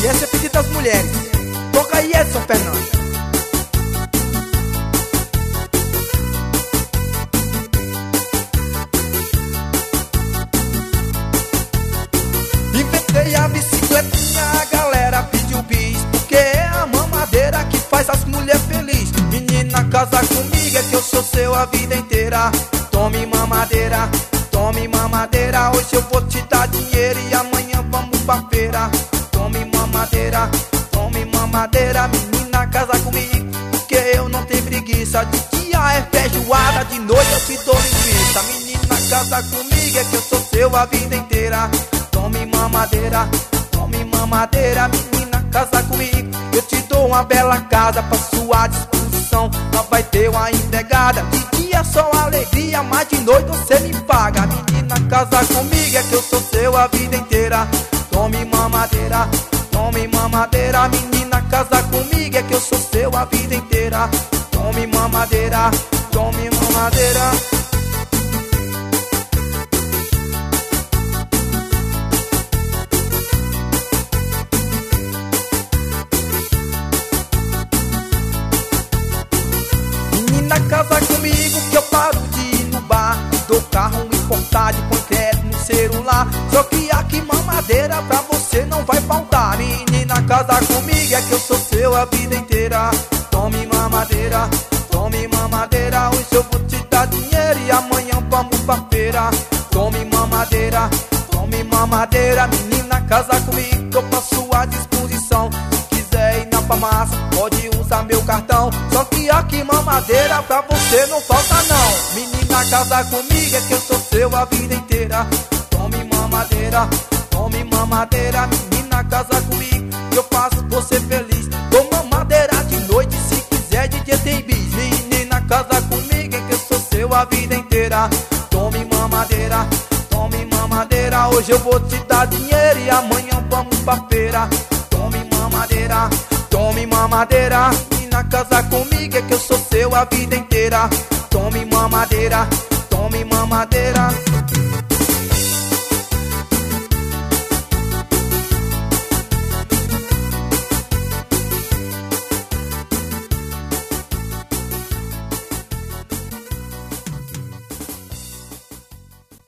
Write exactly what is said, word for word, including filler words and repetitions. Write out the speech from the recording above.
E essa é pedido das mulheres. Toca aí, Edson Fernandes. Inventei a bicicletinha, a galera pediu bis, porque é a mamadeira que faz as mulheres felizes. Menina, casa comigo, é que eu sou seu a vida inteira. Tome mamadeira, tome mamadeira. Hoje eu vou te dar dinheiro e amanhã vamos pra feira. Tome mamadeira, tome mamadeira. Menina, casa comigo, porque eu não tenho preguiça. De dia é feijoada, de noite eu te dou linguiça. Menina, casa comigo, é que eu sou seu a vida inteira. Tome mamadeira, tome mamadeira. Menina, casa comigo, eu te dou uma bela casa pra sua disposição. Não vai ter uma empregada. De dia só alegria, mas de noite você me paga. Menina, casa comigo, é que eu sou seu a vida inteira. Tome mamadeira, tome mamadeira. Menina, casa comigo, é que eu sou seu a vida inteira. Tome mamadeira, tome mamadeira. Menina, casa comigo que eu paro de ir no bar. Dou carro importado, põe crédito no celular. Só que aqui mamadeira pra você não vai faltar. Menina, casa comigo, é que eu sou seu a vida inteira. Tome mamadeira, tome mamadeira. Hoje eu vou te dar dinheiro e amanhã vamos pra feira. Tome mamadeira, tome mamadeira. Menina, casa comigo, tô pra sua disposição. Se quiser ir na farmácia, pode usar meu cartão. Só que aqui mamadeira pra você não falta não. Menina, casa comigo, é que eu sou seu a vida inteira. Tome mamadeira, tome mamadeira. Menina, casa comigo, que eu faço você feliz. Dou mamadeira de noite, se quiser de dia tem bis. Menina, casa comigo, é que eu sou seu a vida inteira. Tome mamadeira, tome mamadeira. Hoje eu vou te dar dinheiro e amanhã vamos pra feira. Tome mamadeira, tome mamadeira. Menina, casa comigo, é que eu sou seu a vida inteira. Tome mamadeira, tome mamadeira.